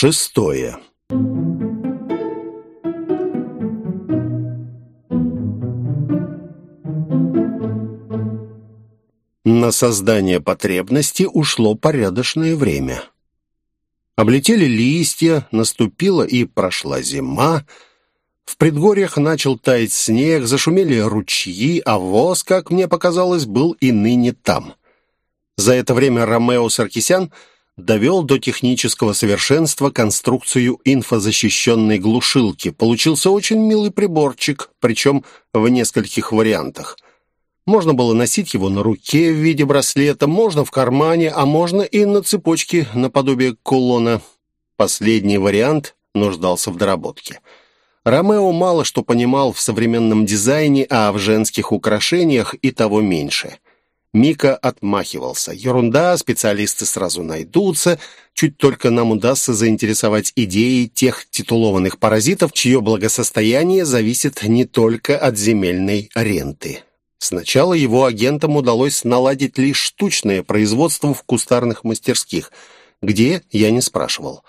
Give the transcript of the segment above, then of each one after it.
Шестое. На создание потребности ушло порядочное время. Облетели листья, наступила и прошла зима. В предгорьях начал таять снег, зашумели ручьи, а воз, как мне показалось, был и ныне там. За это время Ромео Саркисян довел до технического совершенства конструкцию инфозащищенной глушилки. Получился очень милый приборчик, причем в нескольких вариантах. Можно было носить его на руке в виде браслета, можно в кармане, а можно и на цепочке наподобие кулона. Последний вариант нуждался в доработке. Ромео мало что понимал в современном дизайне, а в женских украшениях и того меньше. Мика отмахивался. Ерунда, специалисты сразу найдутся, чуть только нам удастся заинтересовать идеей тех титулованных паразитов, чье благосостояние зависит не только от земельной ренты. Сначала его агентам удалось наладить лишь штучное производство в кустарных мастерских, где я не спрашивал.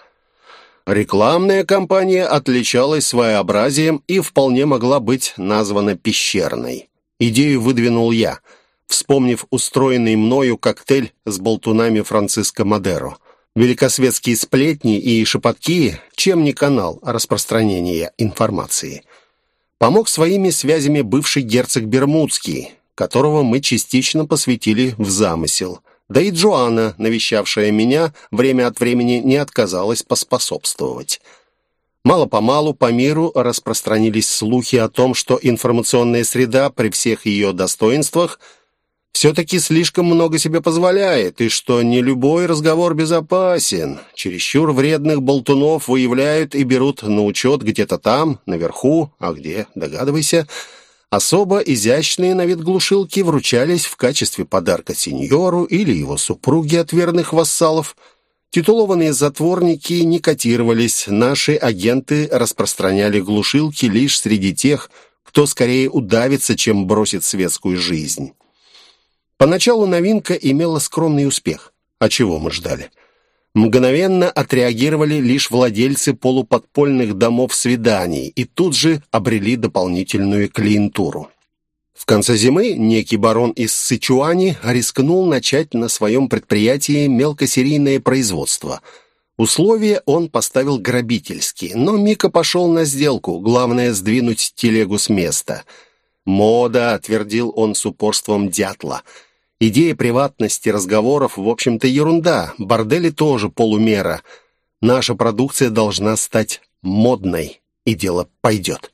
Рекламная кампания отличалась своеобразием и вполне могла быть названа пещерной. Идею выдвинул я, вспомнив устроенный мною коктейль с болтунами Франциско Мадеро. Великосветские сплетни и шепотки, чем не канал распространения информации. Помог своими связями бывший герцог Бермудский, которого мы частично посвятили в замысел. Да и Джоанна, навещавшая меня, время от времени не отказалась поспособствовать. Мало-помалу по миру распространились слухи о том, что информационная среда при всех ее достоинствах все-таки слишком много себе позволяет, и что не любой разговор безопасен. Чересчур вредных болтунов выявляют и берут на учет где-то там, наверху, а где, догадывайся. Особо изящные на вид глушилки вручались в качестве подарка сеньору или его супруге от верных вассалов. Титулованные затворники не котировались, наши агенты распространяли глушилки лишь среди тех, кто скорее удавится, чем бросит светскую жизнь. Поначалу новинка имела скромный успех. А чего мы ждали? Мгновенно отреагировали лишь владельцы полуподпольных домов свиданий и тут же обрели дополнительную клиентуру. В конце зимы некий барон из Сычуани рискнул начать на своем предприятии мелкосерийное производство. Условия он поставил грабительские, но Мика пошел на сделку, главное сдвинуть телегу с места. «Мода», — твердил он с упорством дятла. «Идея приватности разговоров, в общем-то, ерунда. Бордели тоже полумера. Наша продукция должна стать модной, и дело пойдет».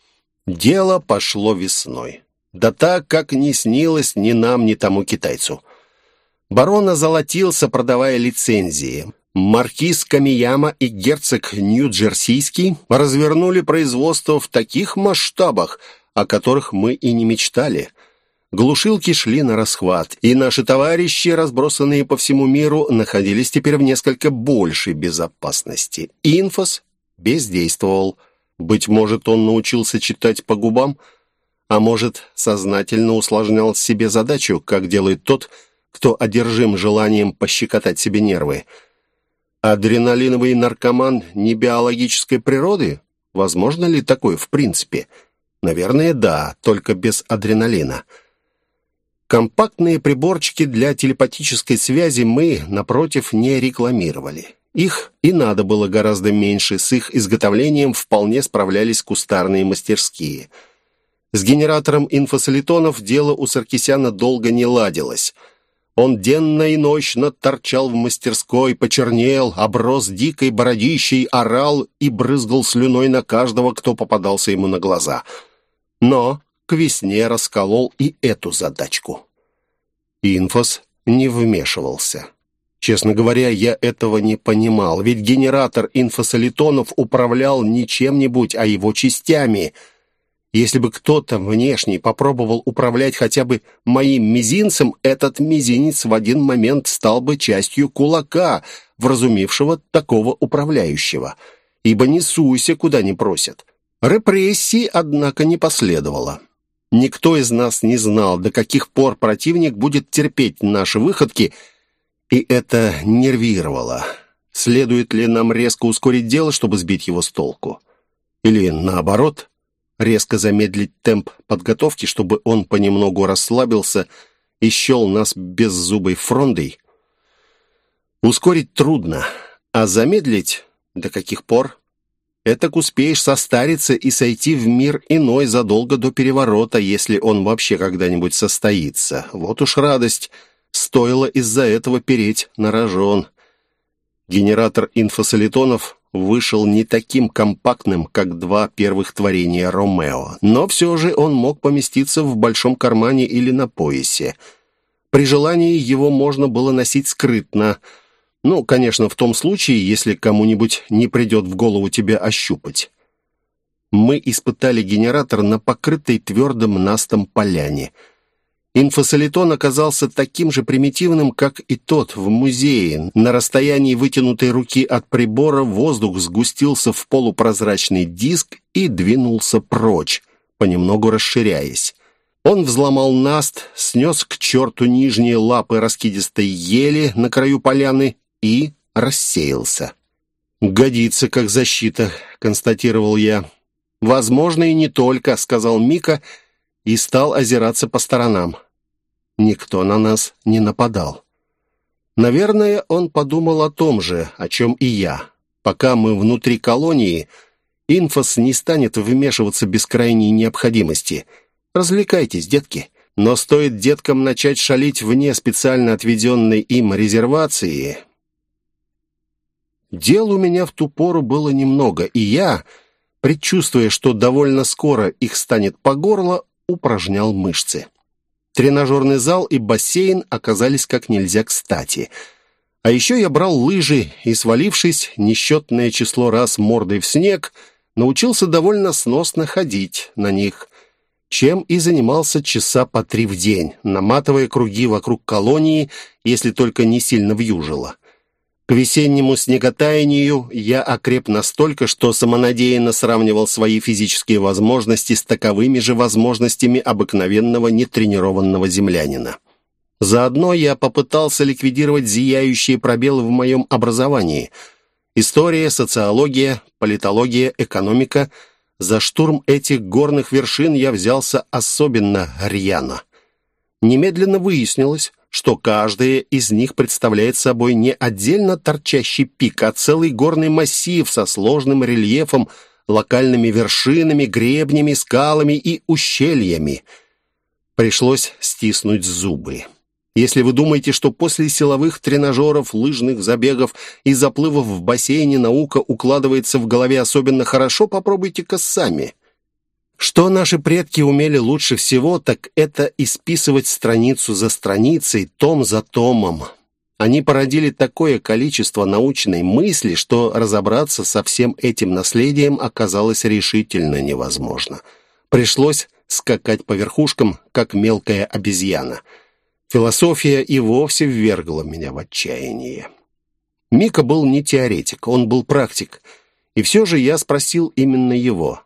Дело пошло весной. Да так, как не снилось ни нам, ни тому китайцу. Барон озолотился, продавая лицензии. Маркиз Камияма и герцог Нью-Джерсийский развернули производство в таких масштабах, о которых мы и не мечтали. Глушилки шли на расхват, и наши товарищи, разбросанные по всему миру, находились теперь в несколько большей безопасности. Инфос бездействовал. Быть может, он научился читать по губам, а может, сознательно усложнял себе задачу, как делает тот, кто одержим желанием пощекотать себе нервы. Адреналиновый наркоман не биологической природы? Возможно ли такое в принципе? Наверное, да, только без адреналина. Компактные приборчики для телепатической связи мы, напротив, не рекламировали. Их и надо было гораздо меньше, с их изготовлением вполне справлялись кустарные мастерские. С генератором инфосолитонов дело у Саркисяна долго не ладилось. Он денно и ночно торчал в мастерской, почернел, оброс дикой бородищей, орал и брызгал слюной на каждого, кто попадался ему на глаза. Но к весне расколол и эту задачку. Инфос не вмешивался. Честно говоря, я этого не понимал, ведь генератор инфосолитонов управлял не чем-нибудь, а его частями. Если бы кто-то внешний попробовал управлять хотя бы моим мизинцем, этот мизинец в один момент стал бы частью кулака, вразумившего такого управляющего. Ибо не суйся, куда не просят. Репрессий, однако, не последовало. Никто из нас не знал, до каких пор противник будет терпеть наши выходки, и это нервировало. Следует ли нам резко ускорить дело, чтобы сбить его с толку? Или наоборот, резко замедлить темп подготовки, чтобы он понемногу расслабился и счел нас беззубой фрондой? Ускорить трудно, а замедлить до каких пор? Этак успеешь состариться и сойти в мир иной задолго до переворота, если он вообще когда-нибудь состоится. Вот уж радость, стоило из-за этого переть на рожон. Генератор инфосолитонов вышел не таким компактным, как два первых творения Ромео, но все же он мог поместиться в большом кармане или на поясе. При желании его можно было носить скрытно. Ну, конечно, в том случае, если кому-нибудь не придет в голову тебя ощупать. Мы испытали генератор на покрытой твердым настом поляне. Инфосолитон оказался таким же примитивным, как и тот в музее. На расстоянии вытянутой руки от прибора воздух сгустился в полупрозрачный диск и двинулся прочь, понемногу расширяясь. Он взломал наст, снес к черту нижние лапы раскидистой ели на краю поляны и рассеялся. «Годится как защита», — констатировал я. «Возможно, и не только», — сказал Мика и стал озираться по сторонам. Никто на нас не нападал. Наверное, он подумал о том же, о чем и я. Пока мы внутри колонии, инфос не станет вмешиваться без крайней необходимости. Развлекайтесь, детки. Но стоит деткам начать шалить вне специально отведенной им резервации... Дел у меня в ту пору было немного, и я, предчувствуя, что довольно скоро их станет по горло, упражнял мышцы. Тренажерный зал и бассейн оказались как нельзя кстати. А еще я брал лыжи и, свалившись несчетное число раз мордой в снег, научился довольно сносно ходить на них, чем и занимался часа по 3 в день, наматывая круги вокруг колонии, если только не сильно вьюжило. К весеннему снеготаянию я окреп настолько, что самонадеянно сравнивал свои физические возможности с таковыми же возможностями обыкновенного нетренированного землянина. Заодно я попытался ликвидировать зияющие пробелы в моем образовании. История, социология, политология, экономика. За штурм этих горных вершин я взялся особенно рьяно. Немедленно выяснилось, что каждая из них представляет собой не отдельно торчащий пик, а целый горный массив со сложным рельефом, локальными вершинами, гребнями, скалами и ущельями. Пришлось стиснуть зубы. Если вы думаете, что после силовых тренажеров, лыжных забегов и заплывов в бассейне наука укладывается в голове особенно хорошо, попробуйте-ка сами. Что наши предки умели лучше всего, так это исписывать страницу за страницей, том за томом. Они породили такое количество научной мысли, что разобраться со всем этим наследием оказалось решительно невозможно. Пришлось скакать по верхушкам, как мелкая обезьяна. Философия и вовсе ввергла меня в отчаяние. Мика был не теоретик, он был практик. И все же я спросил именно его.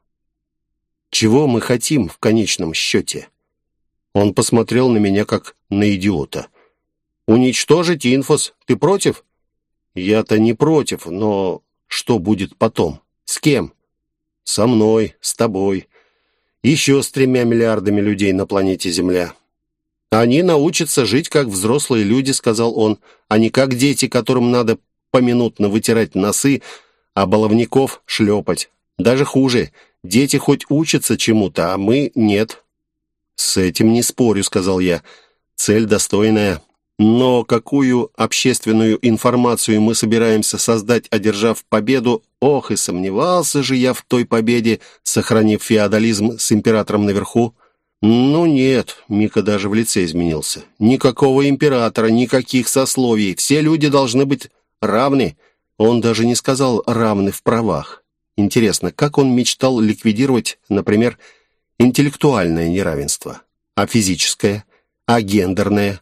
Чего мы хотим в конечном счете? Он посмотрел на меня, как на идиота. «Уничтожить инфос. Ты против?» «Я-то не против, но что будет потом? С кем?» «Со мной, с тобой. Еще с 3 миллиардами людей на планете Земля». «Они научатся жить, как взрослые люди», — сказал он, «а не как дети, которым надо поминутно вытирать носы, а баловников шлепать. Даже хуже. Дети хоть учатся чему-то, а мы нет». «С этим не спорю», — сказал я. «Цель достойная. Но какую общественную информацию мы собираемся создать, одержав победу? Ох, и сомневался же я в той победе, сохранив феодализм с императором наверху». «Ну нет», — Мика даже в лице изменился. «Никакого императора, никаких сословий. Все люди должны быть равны». Он даже не сказал «равны в правах». Интересно, как он мечтал ликвидировать, например, интеллектуальное неравенство? А физическое? А гендерное?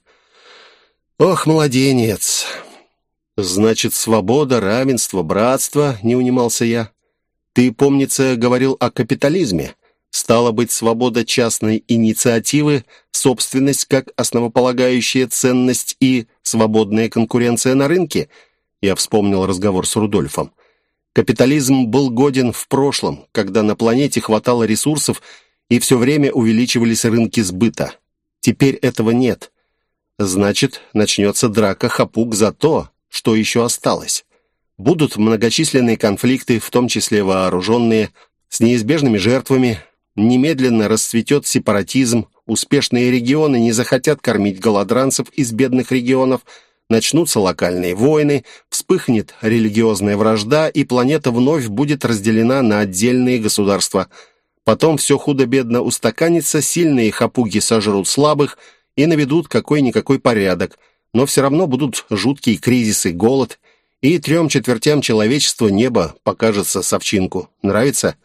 Ох, младенец! Значит, свобода, равенство, братство, не унимался я. Ты, помнится, говорил о капитализме. Стало быть, свобода частной инициативы, собственность как основополагающая ценность и свободная конкуренция на рынке? Я вспомнил разговор с Рудольфом. Капитализм был годен в прошлом, когда на планете хватало ресурсов и все время увеличивались рынки сбыта. Теперь этого нет. Значит, начнется драка хапук за то, что еще осталось. Будут многочисленные конфликты, в том числе вооруженные, с неизбежными жертвами. Немедленно расцветет сепаратизм, успешные регионы не захотят кормить голодранцев из бедных регионов, начнутся локальные войны, вспыхнет религиозная вражда, и планета вновь будет разделена на отдельные государства. Потом все худо-бедно устаканится, сильные хапуги сожрут слабых и наведут какой-никакой порядок, но все равно будут жуткие кризисы, голод, и 3/4 человечества небо покажется с овчинку. Нравится?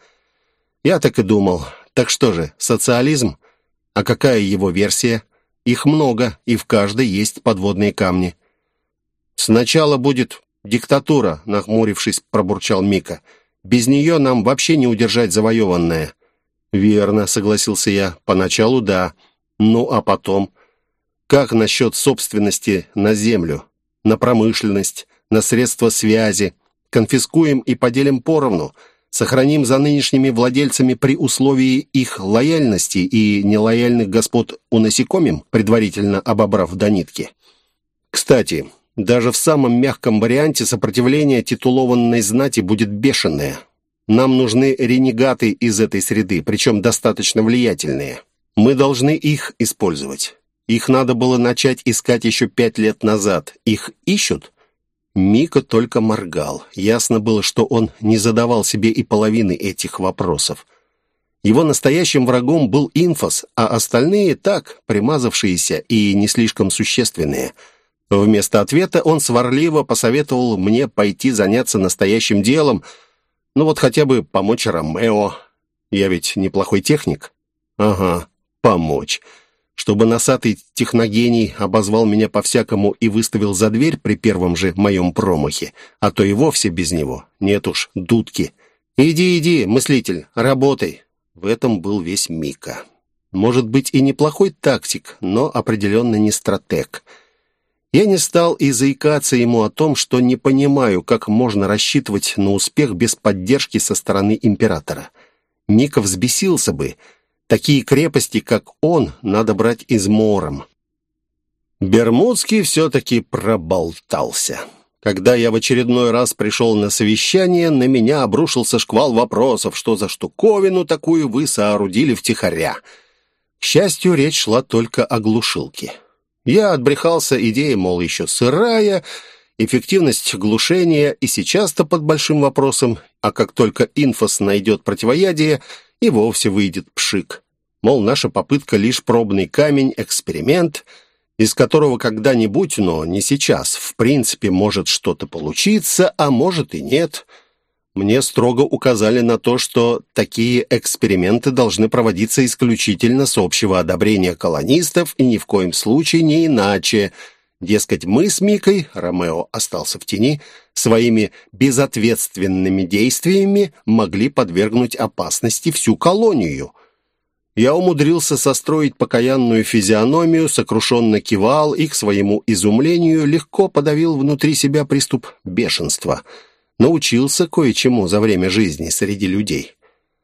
Я так и думал. Так что же, социализм? А какая его версия? Их много, и в каждой есть подводные камни. «Сначала будет диктатура», — нахмурившись, пробурчал Мика. «Без нее нам вообще не удержать завоеванное». «Верно», — согласился я. «Поначалу да. Ну, а потом? Как насчет собственности на землю, на промышленность, на средства связи? Конфискуем и поделим поровну. Сохраним за нынешними владельцами при условии их лояльности и нелояльных господ унасекомим, предварительно обобрав до нитки. Кстати, даже в самом мягком варианте сопротивление титулованной знати будет бешеное. Нам нужны ренегаты из этой среды, причем достаточно влиятельные. Мы должны их использовать. Их надо было начать искать еще 5 лет назад. Их ищут?» Мика только моргал. Ясно было, что он не задавал себе и половины этих вопросов. Его настоящим врагом был Инфос, а остальные так, примазавшиеся и не слишком существенные. Вместо ответа он сварливо посоветовал мне пойти заняться настоящим делом, ну вот хотя бы помочь Ромео. Я ведь неплохой техник. Ага, помочь. Чтобы носатый техногений обозвал меня по-всякому и выставил за дверь при первом же моем промахе, а то и вовсе без него. Нет уж, дудки. «Иди, мыслитель, работай». В этом был весь Мика. Может быть и неплохой тактик, но определенно не стратег. Я не стал и заикаться ему о том, что не понимаю, как можно рассчитывать на успех без поддержки со стороны императора. Мика взбесился бы. Такие крепости, как он, надо брать измором. Бермудский все-таки проболтался. Когда я в очередной раз пришел на совещание, на меня обрушился шквал вопросов, что за штуковину такую вы соорудили втихаря. К счастью, речь шла только о глушилке. Я отбрехался идеей, мол, еще сырая, эффективность глушения и сейчас-то под большим вопросом, а как только Инфос найдет противоядие, и вовсе выйдет пшик. Мол, наша попытка лишь пробный камень, эксперимент, из которого когда-нибудь, но не сейчас, в принципе, может что-то получиться, а может и нет. Мне строго указали на то, что такие эксперименты должны проводиться исключительно с общего одобрения колонистов и ни в коем случае не иначе. Дескать, мы с Микой, Ромео остался в тени, своими безответственными действиями могли подвергнуть опасности всю колонию. Я умудрился состроить покаянную физиономию, сокрушенно кивал и, к своему изумлению, легко подавил внутри себя приступ бешенства. Научился кое-чему за время жизни среди людей.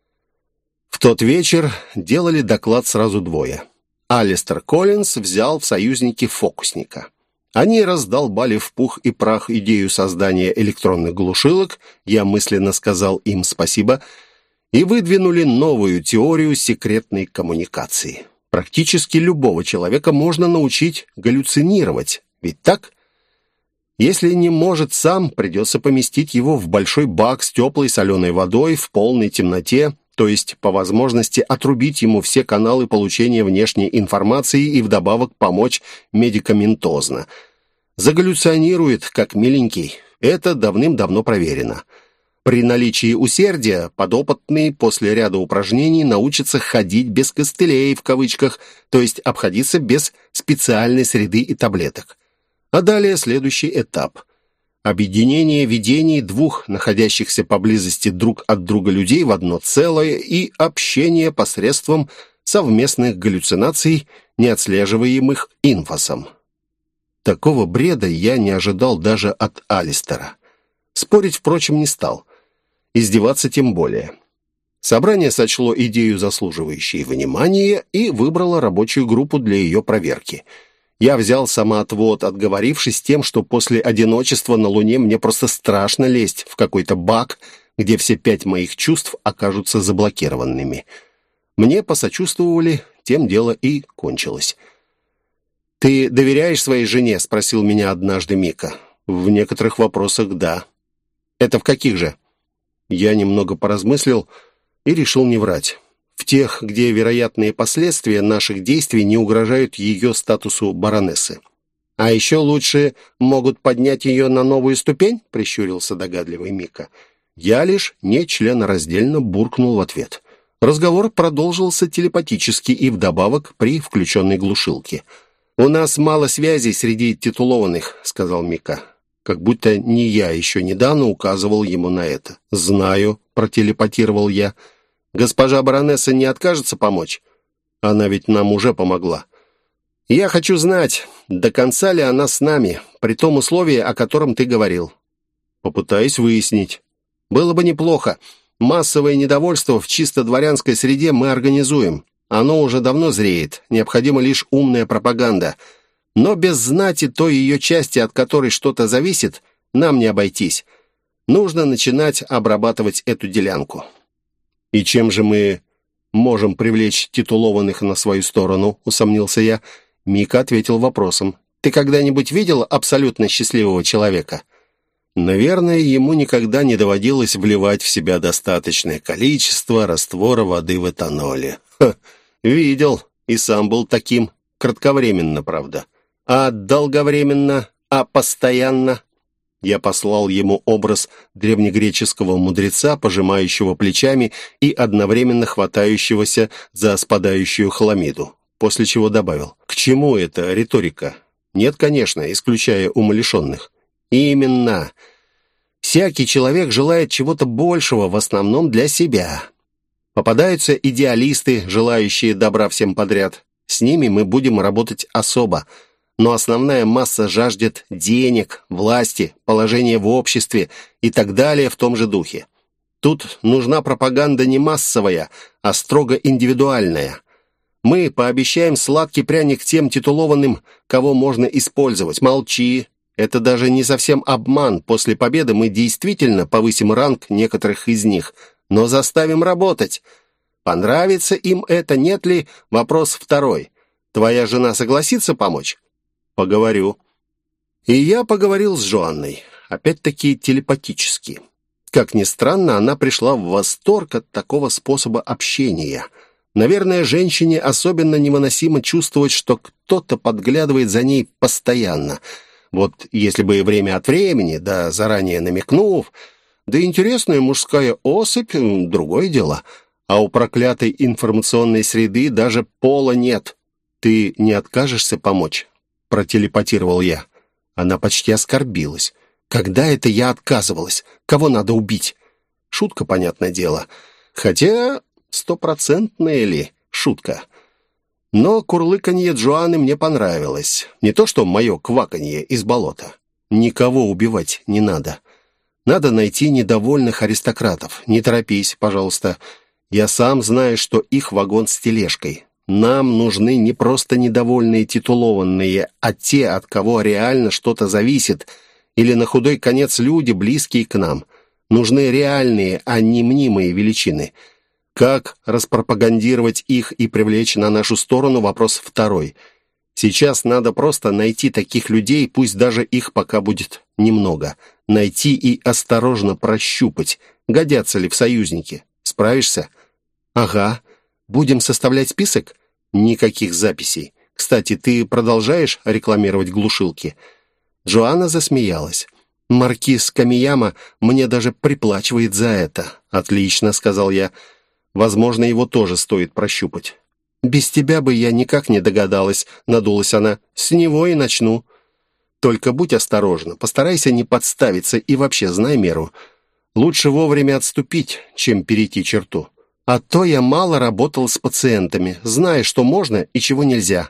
В тот вечер делали доклад сразу двое. Алистер Коллинз взял в союзники фокусника. Они раздолбали в пух и прах идею создания электронных глушилок, я мысленно сказал им спасибо, и выдвинули новую теорию секретной коммуникации. Практически любого человека можно научить галлюцинировать, ведь так? Если не может сам, придется поместить его в большой бак с теплой соленой водой в полной темноте, то есть, по возможности, отрубить ему все каналы получения внешней информации и вдобавок помочь медикаментозно. Загаллюционирует, как миленький. Это давным-давно проверено. При наличии усердия подопытный после ряда упражнений научится ходить без костылей, в кавычках, то есть обходиться без специальной среды и таблеток. А далее следующий этап. Объединение видений двух находящихся поблизости друг от друга людей в одно целое и общение посредством совместных галлюцинаций, не отслеживаемых инфосом. Такого бреда я не ожидал даже от Алистера. Спорить, впрочем, не стал. Издеваться тем более. Собрание сочло идею заслуживающей внимания и выбрало рабочую группу для ее проверки. Я взял самоотвод, отговорившись тем, что после одиночества на Луне мне просто страшно лезть в какой-то баг, где все 5 моих чувств окажутся заблокированными. Мне посочувствовали, тем дело и кончилось. «Ты доверяешь своей жене?» — спросил меня однажды Мика. «В некоторых вопросах да». «Это в каких же?» Я немного поразмыслил и решил не врать. В тех, где вероятные последствия наших действий не угрожают ее статусу баронессы. «А еще лучше могут поднять ее на новую ступень?» — прищурился догадливый Мика. Я лишь нечленораздельно буркнул в ответ. Разговор продолжился телепатически и вдобавок при включенной глушилке. «У нас мало связей среди титулованных», — сказал Мика. Как будто не я еще недавно указывал ему на это. «Знаю», — протелепатировал я. «Госпожа баронесса не откажется помочь? Она ведь нам уже помогла. Я хочу знать, до конца ли она с нами, при том условии, о котором ты говорил». «Попытаюсь выяснить. Было бы неплохо. Массовое недовольство в чисто дворянской среде мы организуем. Оно уже давно зреет. Необходима лишь умная пропаганда. Но без знати той ее части, от которой что-то зависит, нам не обойтись. Нужно начинать обрабатывать эту делянку». «И чем же мы можем привлечь титулованных на свою сторону?» — усомнился я. Мика ответил вопросом. «Ты когда-нибудь видел абсолютно счастливого человека?» Наверное, ему никогда не доводилось вливать в себя достаточное количество раствора воды в этаноле. Видел, и сам был таким. Кратковременно, правда. А долговременно, а постоянно? Я послал ему образ древнегреческого мудреца, пожимающего плечами и одновременно хватающегося за спадающую хламиду, после чего добавил: «К чему эта риторика? Нет, конечно, исключая умалишенных». «Именно. Всякий человек желает чего-то большего, в основном для себя. Попадаются идеалисты, желающие добра всем подряд. С ними мы будем работать особо. Но основная масса жаждет денег, власти, положения в обществе и так далее в том же духе. Тут нужна пропаганда не массовая, а строго индивидуальная. Мы пообещаем сладкий пряник тем титулованным, кого можно использовать. Молчи. Это даже не совсем обман. После победы мы действительно повысим ранг некоторых из них, но заставим работать. Понравится им это, нет ли? Вопрос второй. Твоя жена согласится помочь?» «Поговорю». И я поговорил с Жоанной. Опять-таки телепатически. Как ни странно, она пришла в восторг от такого способа общения. Наверное, женщине особенно невыносимо чувствовать, что кто-то подглядывает за ней постоянно. Вот если бы время от времени, да заранее намекнув, да интересная мужская особь — другое дело. А у проклятой информационной среды даже пола нет. «Ты не откажешься помочь?» — протелепатировал я. Она почти оскорбилась. «Когда это я отказывалась? Кого надо убить?» Шутка, понятное дело. Хотя стопроцентная ли шутка? Но курлыканье Джоанны мне понравилось. Не то что мое кваканье из болота. Никого убивать не надо. Надо найти недовольных аристократов. Не торопись, пожалуйста. Я сам знаю, что их вагон с тележкой. Нам нужны не просто недовольные титулованные, а те, от кого реально что-то зависит, или на худой конец люди, близкие к нам. Нужны реальные, а не мнимые величины. Как распропагандировать их и привлечь на нашу сторону — вопрос второй. Сейчас надо просто найти таких людей, пусть даже их пока будет немного. Найти и осторожно прощупать, годятся ли в союзники. Справишься? Ага. Будем составлять список? Никаких записей. Кстати, ты продолжаешь рекламировать глушилки? Джоанна засмеялась. Маркиз Камияма мне даже приплачивает за это. Отлично, сказал я. Возможно, его тоже стоит прощупать. «Без тебя бы я никак не догадалась», — надулась она. «С него и начну». «Только будь осторожна, постарайся не подставиться и вообще знай меру. Лучше вовремя отступить, чем перейти черту. А то я мало работал с пациентами, зная, что можно и чего нельзя».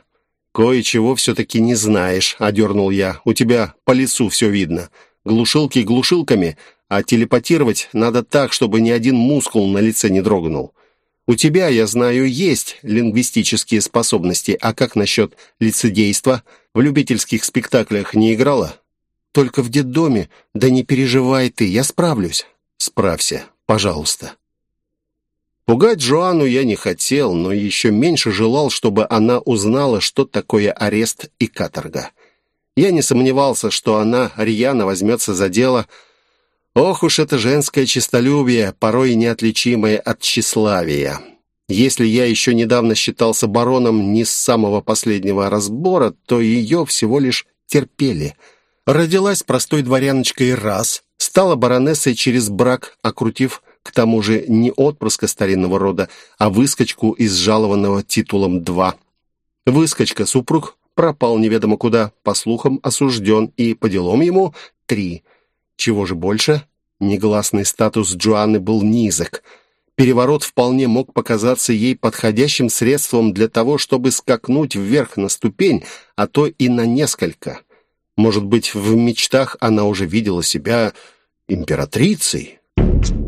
«Кое-чего все-таки не знаешь», — одернул я. «У тебя по лицу все видно. Глушилки глушилками, а телепатировать надо так, чтобы ни один мускул на лице не дрогнул. У тебя, я знаю, есть лингвистические способности, а как насчет лицедейства? В любительских спектаклях не играла?» «Только в детдоме. Да не переживай ты, я справлюсь». «Справься, пожалуйста». Пугать Джоанну я не хотел, но еще меньше желал, чтобы она узнала, что такое арест и каторга. Я не сомневался, что она рьяно возьмется за дело. Ох уж это женское честолюбие, порой неотличимое от тщеславия. Если я еще недавно считался бароном не с самого последнего разбора, то ее всего лишь терпели. Родилась простой дворяночкой раз, стала баронессой через брак, окрутив к тому же не отпрыска старинного рода, а выскочку из жалованного титулом 2. Выскочка, супруг, пропал неведомо куда, по слухам осужден, и по делам ему 3. Чего же больше? Негласный статус Джоанны был низок. Переворот вполне мог показаться ей подходящим средством для того, чтобы скакнуть вверх на ступень, а то и на несколько. Может быть, в мечтах она уже видела себя императрицей?